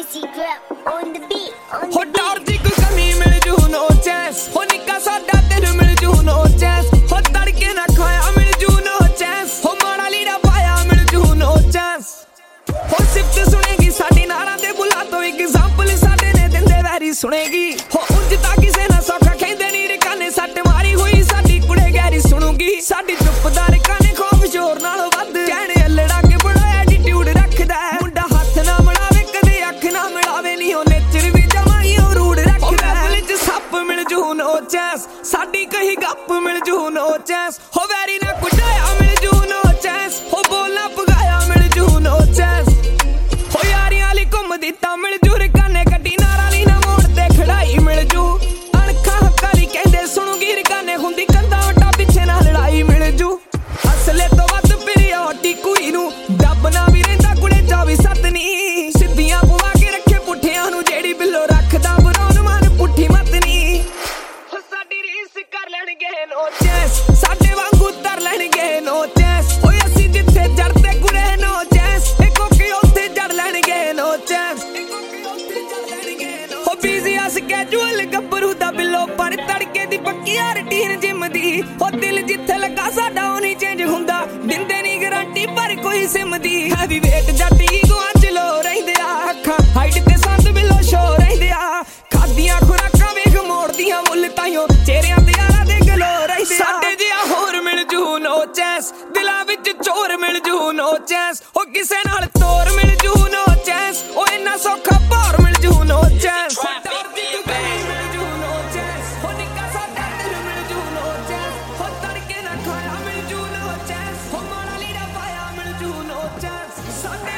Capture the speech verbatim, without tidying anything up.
ਹੋ ਡਰ ਦੀ ਕੋਈ ਕਮੀ ਮਿਲ ਜੂ ਨੋ ਚੈਂਸ ਹੋ ਨਿੱਕਾ ਸਾਡਾ ਤੈਨੂੰ ਮਿਲ ਜੂ ਨੋ ਚੈਂਸ ਹੋ ਤੜਕੇ ਨਾ ਖਾਇਆ ਮਿਲ ਜੂ ਨੋ ਚੈਂਸ ਹੋ ਮਾੜਾ ਲੀੜਾ ਪਾਇਆ ਮਿਲ ਜੂ ਨੋ ਚੈਂਸ ਹੋ ਸਿਫਤ ਸੁਣੇਗੀ ਸਾਡੀ ਨਾਰਾਂ ਦੇ ਬੁਲਾ ਤੋਂ ਐਗਜ਼ਾਮਪਲ ਸਾਡੇ ਨੇ ਦਿੰਦੇ ਵੈਰੀ ਸੁਣੇਗੀ ਹੋ ਉਂਝ ਤਾਂ ਕਿਸੇ ਨਾ ਸੌਖਾ ਕਹਿੰਦੇ ਨੀ ਰਕਾਨੇ ਸੱਟ ਮਾਰੀ ਹੋਈ ਸਾਡੀ ਕੁੜੇ ਗੈਰੀ ਸੁਣੂਗੀ ਸਾਡੀ ਚੁੱਪਦਾਰ ਕਾਨੇ ਖੌਫ ਸ਼ੋਰ ਨਾਲੋਂ ਵੱਧ ਕਹਿਣੇ ਅਲੜਾ ਕੇ ਬੜਾ ਐਟੀਟਿਊਡ ਰੱਖਦਾ ਮੁੰਡਾ ਹੱਥ ਨਾ ਮਿਲਾਵੇ ਕਦੇ ਅੱਖ ਨਾ ਮਿਲਾਵੇ ਨੀ ਉਹ ਨੇਚਰ ਵੀ ਜਮਾ ਹੀ ਉਹ ਰੂੜ ਰੱਖਦਾ ਬੁਲੇ ਚ ਸੱਪ ਮਿਲ ਜੂ ਨੋ ਚੈਂਸ ਸਾਡੀ ਕਹੀ ਗੱਪ ਮਿਲ ਜੂ ਨੋ ਚੈਂਸ ਹੋ ਵੈਰੀ ਨਾ ਕੁੱਟਾਇਆ ਮਿਲ ਜੂ ਨੋ ਚੈਂਸ ਹੋ ਬੋਲਣਾ ਪਗਾਇਆ ਮਿਲ ਜੂ ਨੋ ਚੈਂਸ ਹੋ ਯਾਰੀਆਂ ਲਈ ਘੁੰਮਦੀ ਤਾਂ ਮਿਲ ਜੂ ਰਕਾਨੇ ਕੱਢੀ ਨਾਰਾਂ ਲਈ ਨਾ ਮੋੜ ਤੇ ਖੜਾਈ ਮਿਲ ਜੂ ਅਣਖਾਂ ਹੱਕਾਂ ਲਈ ਕਹਿੰਦੇ ਸੁਣੂਗੀ ਰਕਾਨੇ ਹੁੰਦੀ ਕੰਧਾਂ ਵੱਟਾਂ ਪਿੱਛੇ ਨਾ ਲੜਾਈ ਮਿਲ ਜੂ ਅਸਲੇ ਤੋਂ ਵੱਧ ਪਿਰਿਓਟੀ ਕੁੜੀ ਨੂੰ ਡੱਬ ਨਾ ਵੀ ਰਹਿੰਦਾ ਕੁੜੇ ਚੌਵੀ ਸੱਤ ਨੀ ਸਿੱਧੀਆਂ ਪਵਾ ਕੇ ਰੱਖੇ ਪੁੱਠਿਆਂ ਨੂੰ ਜਿਹੜੀ ਬਿੱਲੋ ਰੱਖਦਾ ਬਰੌਨ ਮਨ ਪੁੱਠੀ ਮਤ ਨੀ ਹੋ ਸਾਡੀ ਰੀਸ ਕਰ ਲੈਣਗੇ ਨੋ ਚੈਂਸ ਸਾਡੇ ਵਾਂਗੂ ਤਰ ਲੈਣਗੇ ਨੋ ਚੈਂਸ ਓਏ ਅਸੀਂ ਜਿੱਥੇ ਜੜਦੇ ਕੁੜੇ ਨੋ ਚੈਂਸ ਇਹ ਕੋਕੇ ਉੱਥੇ ਜੜ ਲੈਣਗੇ ਨੋ ਚੈਂਸ ਇਹ ਕੋਕੇ ਉੱਥੇ ਜੜ ਲੈਣਗੇ ਨੋ ਹੋ ਬੀਜ਼ੀ ਆ ਸਕੈਜੂਅਲ ਗੱਭਰੂ ਦਾ ਬਿੱਲੋ ਪਰ ਤੜਕੇ ਦੀ ਪੱਕੀ ਆ ਰੁਟੀਨ ਜਿਮ ਦੀ ਹੋ ਦਿਲ ਜਿੱਥੇ ਲੱਗਾ ਸਾਡਾ ਉਹ ਨਹੀਂ ਚੇਂਜ ਹੁੰਦਾ ਦਿੰਦੇ ਨੀ ਗਰੰਟੀ ਪਰ ਕੋਈ ਸਿਮ ਦੀ ਹੈਵੀ ਵੇਟ ਜੱਟ ਈਗੋਆਂ ਚ ਲੋ ਰਹਿੰਦੇ ਆ ਅੱਖਾਂ ਹਾਈਟ ਤੇ ਸੰਦ ਬਿੱਲੋ ਸ਼ੋ ਰਹਿੰਦੇ ਆ ਖਾਦੀਆਂ ਖੁਰਾਕਾਂ ਵੇਖ ਮੋੜਦੀਆਂ ਮੁੱਲ ਤਾਈਓ ਚਿਹਰਿਆਂ ਤੇ ਯਾਰਾਂ ਦੇ ਗਲੋ ਰਹਿੰਦੇ ਆ ਸਾਡੇ ਜਿਹਾ ਹੋਰ ਮਿਲ ਜੂ ਨੋ ਚੈਂਸ ਦਿਲਾਂ ਵਿੱਚ ਚੋਰ ਮਿਲ ਜੂ ਨੋ ਚੈਂਸ ਉਹ ਕਿਸੇ ਨਾਲ ਤੋਰ ਮਿਲ ਜੂ ਨੋ ਚੈਂਸ ਉਹ ਇੰਨਾ ਸੌਖਾ ਭਾਰ ਮਿਲ ਜੂ ਨੋ ਚੈਂਸ Sunday